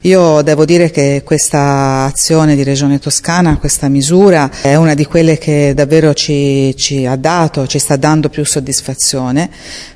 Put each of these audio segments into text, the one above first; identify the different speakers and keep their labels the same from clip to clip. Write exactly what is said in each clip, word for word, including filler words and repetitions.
Speaker 1: Io devo dire che questa azione di Regione Toscana, questa misura, è una di quelle che davvero ci, ci ha dato, ci sta dando più soddisfazione,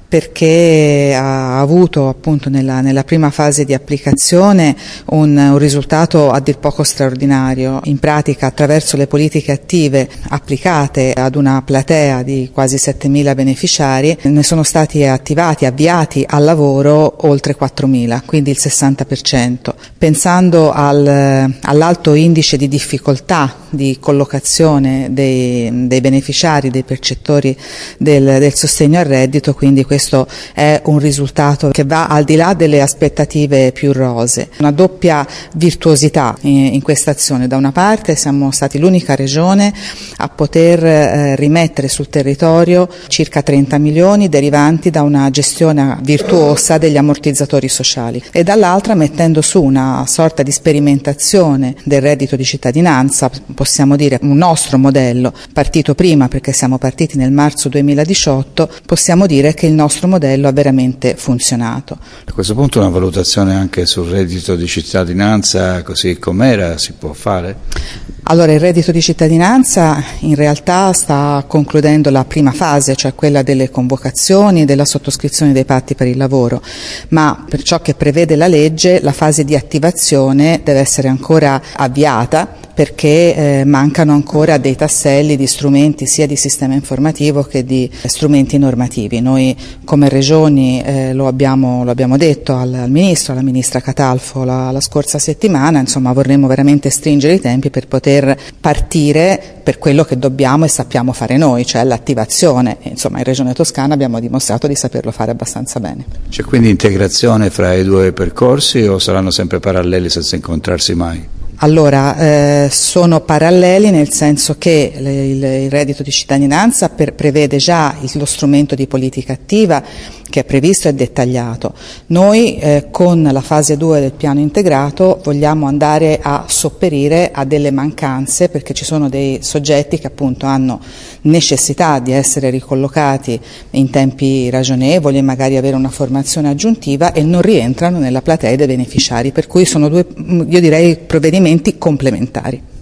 Speaker 1: perché ha avuto appunto nella, nella prima fase di applicazione un, un risultato a dir poco straordinario. In pratica, attraverso le politiche attive applicate ad una platea di quasi settemila beneficiari, ne sono stati attivati, avviati al lavoro oltre quattromila, quindi il sessanta per cento. Pensando al, all'alto indice di difficoltà di collocazione dei, dei beneficiari, dei percettori del, del sostegno al reddito, quindi questo Questo è un risultato che va al di là delle aspettative più rosee. Una doppia virtuosità in, in questa azione. Da una parte siamo stati l'unica regione a poter eh, rimettere sul territorio circa trenta milioni derivanti da una gestione virtuosa degli ammortizzatori sociali e dall'altra mettendo su una sorta di sperimentazione del reddito di cittadinanza, possiamo dire un nostro modello, partito prima perché siamo partiti nel marzo duemiladiciotto, possiamo dire che il nostro Il nostro modello ha veramente funzionato.
Speaker 2: A questo punto una valutazione anche sul reddito di cittadinanza così com'era si può fare?
Speaker 1: Allora, il reddito di cittadinanza in realtà sta concludendo la prima fase, cioè quella delle convocazioni, della sottoscrizione dei patti per il lavoro, ma per ciò che prevede la legge la fase di attivazione deve essere ancora avviata perché eh, mancano ancora dei tasselli di strumenti sia di sistema informativo che di strumenti normativi. Noi come regioni eh, lo, abbiamo, lo abbiamo detto al, al Ministro, alla Ministra Catalfo la, la scorsa settimana, insomma vorremmo veramente stringere i tempi per poter partire per quello che dobbiamo e sappiamo fare noi, cioè l'attivazione. Insomma in Regione Toscana abbiamo dimostrato di saperlo fare abbastanza bene.
Speaker 2: C'è quindi integrazione fra i due percorsi o saranno sempre paralleli senza incontrarsi mai?
Speaker 1: Allora, eh, sono paralleli nel senso che le, il, il reddito di cittadinanza per, prevede già il, lo strumento di politica attiva che è previsto e dettagliato. Noi eh, con la fase due del piano integrato vogliamo andare a sopperire a delle mancanze perché ci sono dei soggetti che appunto hanno necessità di essere ricollocati in tempi ragionevoli e magari avere una formazione aggiuntiva e non rientrano nella platea dei beneficiari, per cui sono due, io direi, provvedimenti complementari.